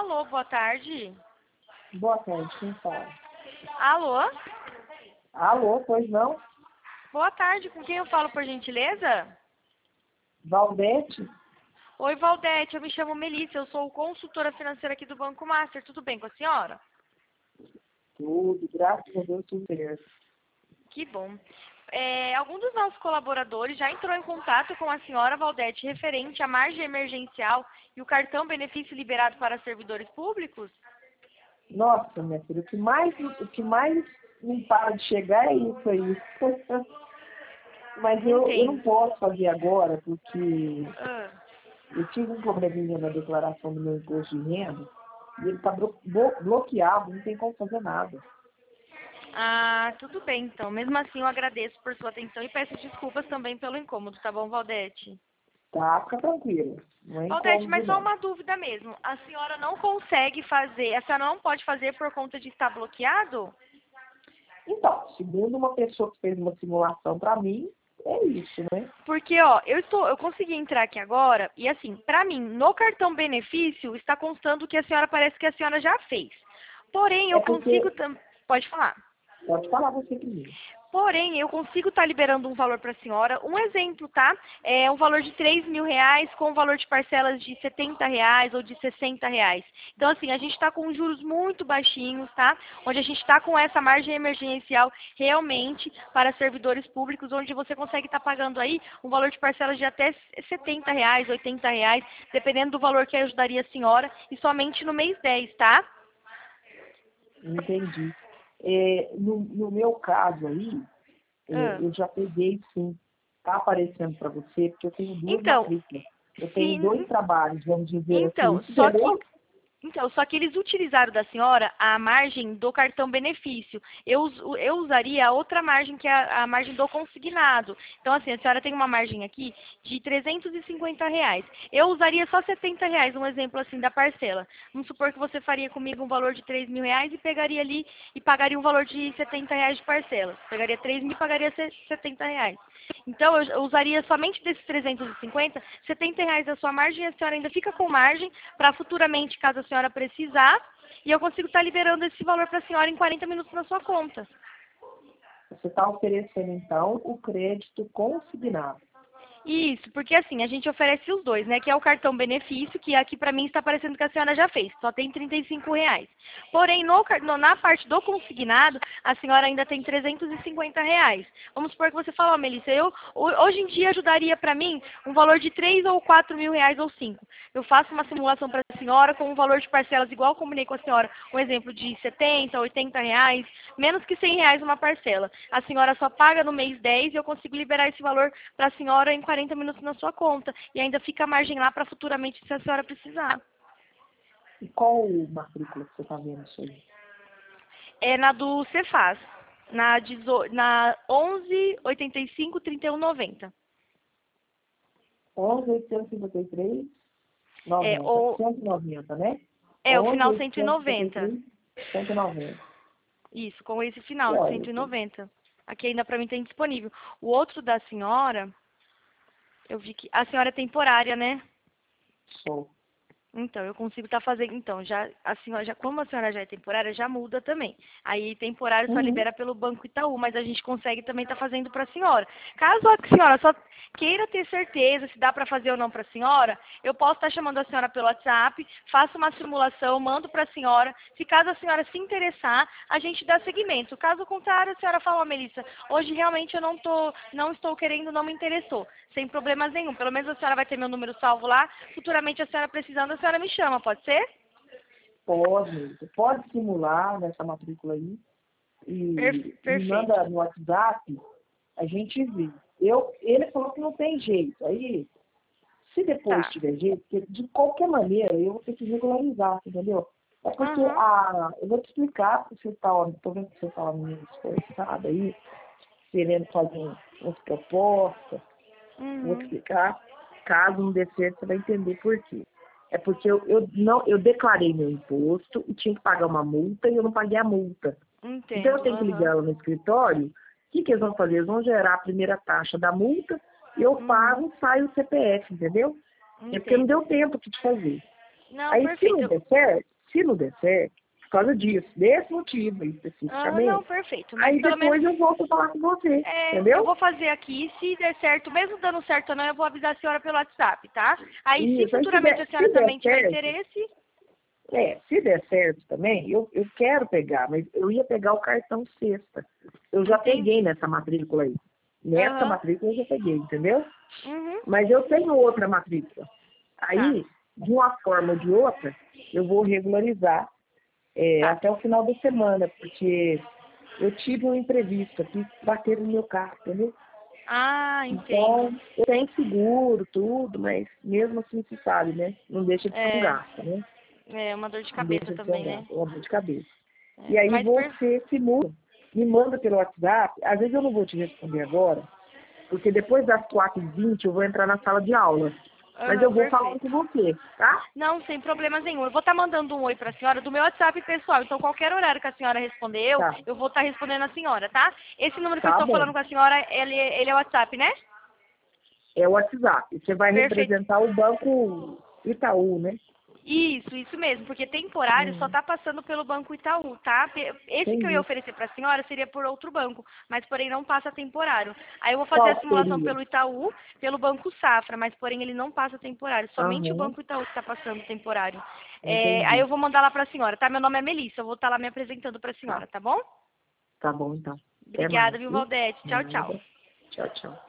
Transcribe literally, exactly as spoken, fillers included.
Alô, boa tarde. Boa tarde, quem fala? Alô? Alô, pois não? Boa tarde, com quem eu falo, por gentileza? Valdete? Oi, Valdete, eu me chamo Melissa, eu sou consultora financeira aqui do Banco Master. Tudo bem com a senhora? Tudo, graças a Deus, tudo certo. Que bom. É, algum dos nossos colaboradores já entrou em contato com a senhora Valdete referente à margem emergencial e o cartão benefício liberado para servidores públicos? Nossa, minha filha, o que mais, o que mais não para de chegar é isso aí. Mas eu, eu não Entendo. posso fazer agora, porque Ah, eu tive um probleminha na declaração do meu imposto de renda e ele está bloqueado, não tem como fazer nada. Ah, tudo bem então. Mesmo assim, eu agradeço por sua atenção e peço desculpas também pelo incômodo, tá bom, Valdete? Tá, fica tranquilo. Não é Valdete, incômodo, mas só não. uma dúvida mesmo. A senhora não consegue fazer, a senhora não pode fazer por conta de estar bloqueado? Então, segundo uma pessoa que fez uma simulação para mim, é isso, né? Porque, ó, eu estou, eu consegui entrar aqui agora e assim, pra mim, no cartão benefício está constando que a senhora parece que a senhora já fez. Porém, eu É consigo porque, tam... Pode falar. pode falar você primeiro. Porém, eu consigo estar liberando um valor para a senhora. Um exemplo, tá? É um valor de três mil reais com um valor de parcelas de setenta reais ou de sessenta reais. Então, assim, a gente está com juros muito baixinhos, tá? Onde a gente está com essa margem emergencial realmente para servidores públicos, onde você consegue estar pagando aí um valor de parcelas de até setenta reais, oitenta reais, dependendo do valor que ajudaria a senhora, e somente no mês dez, tá? Entendi. É, no, no meu caso aí, é, Ah. eu já peguei sim. Está aparecendo para você, porque eu tenho duas Então, matrículas. Eu tenho dois sim, trabalhos, vamos dizer assim, então, só que entendeu? Então, só que eles utilizaram da senhora a margem do cartão benefício. Eu, us- eu usaria a outra margem, que é a, a margem do consignado. Então, assim, a senhora tem uma margem aqui de trezentos e cinquenta reais. Eu usaria só setenta reais, um exemplo assim da parcela. Vamos supor que você faria comigo um valor de três mil reais e pegaria ali e pagaria um valor de setenta reais de parcela. Pegaria três mil e pagaria se- setenta reais. Então, eu eu usaria somente desses trezentos e cinquenta, setenta reais da sua margem e a senhora ainda fica com margem para futuramente, caso a senhora precisar, e eu consigo estar liberando esse valor para a senhora em quarenta minutos na sua conta. Você está oferecendo, então, o crédito consignado. Isso, porque assim, a gente oferece os dois, né? Que é o cartão benefício, que aqui pra mim está parecendo que a senhora já fez, só tem trinta e cinco reais. Porém, no, car- no- na parte do consignado, a senhora ainda tem trezentos e cinquenta reais. Vamos supor que você fala, ó, Melissa, eu ho- hoje em dia ajudaria pra mim um valor de três ou quatro mil reais ou cinco. Eu faço uma simulação para a senhora com um valor de parcelas igual eu combinei com a senhora, um exemplo de setenta, oitenta reais, menos que cem reais uma parcela. A senhora só paga no mês dez e eu consigo liberar esse valor para a senhora em quarenta minutos na sua conta. E ainda fica a margem lá para futuramente se a senhora precisar. E qual matrícula que você está vendo isso aí? É na do Cefaz, na, dezo- na onze, oitenta e cinco, trinta e um, noventa. onze, oitocentos e cinquenta e três, É, noventa. ou, cento e noventa, né? é o onze, final cento e oitocentos e cinquenta e noventa. três, cento e noventa. Isso, com esse final de Olha, cento e noventa. Aqui ainda para mim tem disponível. O outro da senhora, eu vi que a senhora é temporária, né? sou. Então, eu consigo estar fazendo. Então, já, a senhora, já, como a senhora já é temporária, já muda também. Aí, temporário só Uhum. libera pelo Banco Itaú, mas a gente consegue também estar fazendo para a senhora. Caso a senhora só queira ter certeza se dá para fazer ou não para a senhora, eu posso estar chamando a senhora pelo WhatsApp, faço uma simulação, mando para a senhora. Se caso a senhora se interessar, a gente dá seguimento. Caso contrário, a senhora fala, ó, Melissa, hoje realmente eu não, tô, não estou querendo, não me interessou. Sem problemas nenhum. Pelo menos a senhora vai ter meu número salvo lá. Futuramente a senhora precisando, a senhora me chama, pode ser? Pode, você pode simular nessa matrícula aí Per- e me perfeito. manda no WhatsApp, a gente vê. Eu, ele falou que não tem jeito. Aí, se depois Tá. tiver jeito, porque de qualquer maneira eu vou ter que regularizar, entendeu? É porque Aham. a. Eu vou te explicar, porque você está, estou vendo que você está meio esforçada aí, querendo fazer umas propostas. Vou te Uhum. explicar. Caso não dê certo, você vai entender por quê. É porque eu, eu, não, eu declarei meu imposto e tinha que pagar uma multa e eu não paguei a multa. Então eu Entendo. tenho que Aham. ligar lá no escritório. O que, que eles vão fazer? Eles vão gerar a primeira taxa da multa, eu Uhum. pago, sai o C P F, entendeu? É porque não Entendo. deu tempo de fazer. Não, Aí se perfeito. não Eu- der certo, Se não der certo, por causa disso, desse motivo Ah, especificamente, não, perfeito. Mas aí pelo depois menos eu volto a falar com você, é, entendeu? eu vou fazer aqui, se der certo, mesmo dando certo ou não, eu vou avisar a senhora pelo WhatsApp, tá? Aí, se Isso, aí se futuramente der, a senhora se der também tiver certo, interesse, é, se der certo também, eu, eu quero pegar, mas eu ia pegar o cartão sexta. Eu já entendi. peguei nessa matrícula aí. Nessa Aham. matrícula eu já peguei, entendeu? Uhum. Mas eu tenho outra matrícula. Tá, Aí, de uma forma ou de outra, eu vou regularizar é, tá. até o final da semana, porque eu tive um imprevisto aqui, bateram no meu carro, entendeu? Ah, Então, entendo. eu tenho seguro, tudo, mas mesmo assim, você sabe, né? Não deixa de ser um É, gasto, né? é uma dor de Não cabeça deixa de ser um também, né? gasto, é uma dor de cabeça. E É, aí mas per... você se muda, me manda pelo WhatsApp, às vezes eu não vou te responder agora, porque depois das quatro e vinte eu vou entrar na sala de aula. Mas Aham, eu vou falando perfeito. com você, tá? Não, sem problemas nenhum. Eu vou estar mandando um oi para a senhora do meu WhatsApp pessoal. Então, qualquer horário que a senhora respondeu, Tá, eu vou estar respondendo a senhora, tá? Esse número que eu tá estou bom. falando com a senhora, ele, ele é o WhatsApp, né? É o WhatsApp. Você vai Perfeito. representar o Banco Itaú, né? Isso, isso mesmo, porque temporário só Hum, tá passando pelo Banco Itaú, tá? Pe- Esse que eu ia entendi. oferecer para a senhora seria por outro banco, mas porém não passa temporário. Aí eu vou fazer Qual a que simulação seria? pelo Itaú, pelo Banco Safra, mas porém ele não passa temporário, somente o Aham, Banco Itaú que está passando temporário. É, aí entendi. eu vou mandar lá para a senhora, tá? Meu nome é Melissa, eu vou estar lá me apresentando para a Tá, senhora, tá bom? tá bom então. Até Obrigada, mais, viu, viu? Valdete? Tchau, tchau. Nada. Tchau, tchau.